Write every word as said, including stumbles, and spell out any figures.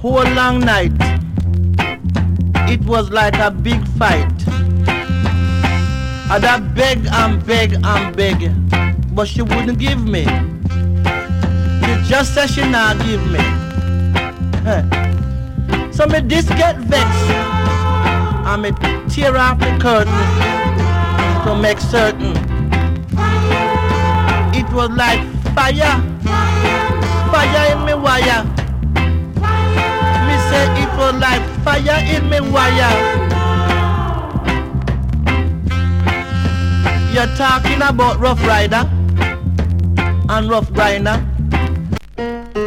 whole long night. It was like a big fight. And I beg and beg and beg, but she wouldn't give me. She just said she not give me. Huh. So me this get vexed, and me tear off the curtain to make certain. It was like fire, fire in me wire. Me say it was like fire in me wire. You're talking about Rough Rider and Rough Grinder.